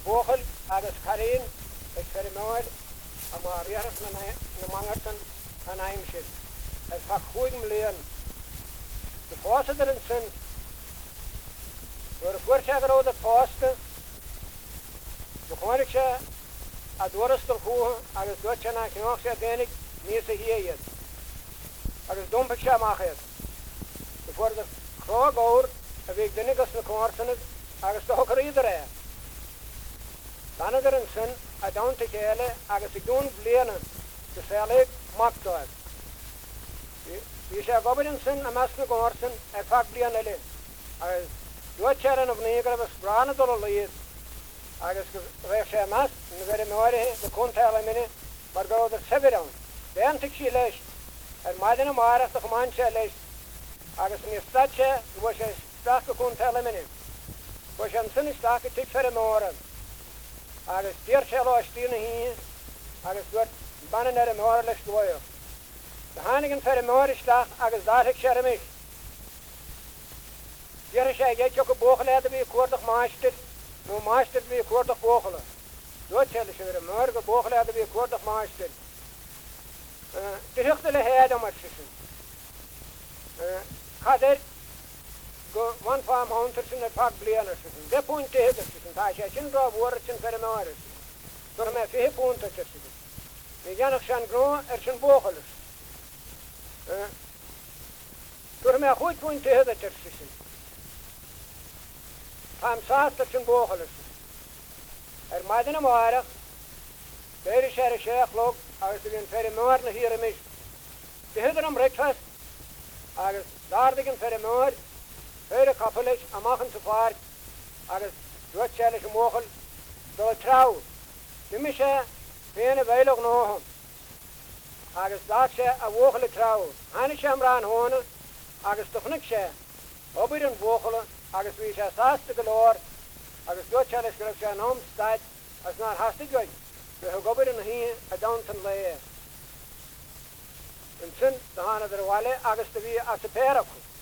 bochel agus carín ag ferimoid a mar riarach na mangartan an aimsid. As fa 5 million. De voorzitter in zijn voor de voorzitter de posten begon ik ze a doorster hoe als Duitse na genoeg ze denig meer ze hier als dompe ze maken de voor de groot heb ik de niks met koorsen als de hoger iedereen dan er in zijn a down te gele als ik doen blenen de celle maakt dat wie ze goberin zijn amas met koorsen en vaak blenen als Duitseren of neger was branden door leed agus reise mas na ver meore de kontale mine mar go der severon de antik leis maidena mara de manche leis agus ni stache was es stak kontale mine was an sin stak tik fer meore agus der chelo stine hi agus dort banen meore leis doyo de hanigen fer meore stak agus daar ik sher mich der sche je chok boglede bi koordig maaster no maaster bi koordig bogelen doet hele ze weer morgen boglede bi koordig maaster de hichtele heid om het sissen kader go one farm hunters in the park blianers de punte het sissen ta je chin go worchen per meores door me 5 punte sissen we gaan nog zijn gro zijn bogelers door me goed punte het sissen Am saast zijn bogelers. Maidena maarach. Daar is sheikh lok als de in verre moorne hier mis. De hebben om breakfast. Als daar de in verre moor. Hele kapeles am machen zu vaart. Als doetsellige mogel. Do trouw. De mische bene weilig nog. Als daar ze a wogele trouw. Ane shamran hone. Als toch niks ze. Obiren wogelen. Agus wie ze saaste geloor, agus doodchalisch geloof ze aan homestad, als naar hastig goed. We hebben gobberen hier a dansen leer. En zin, de hane der wale, agus de wie as a pera goed.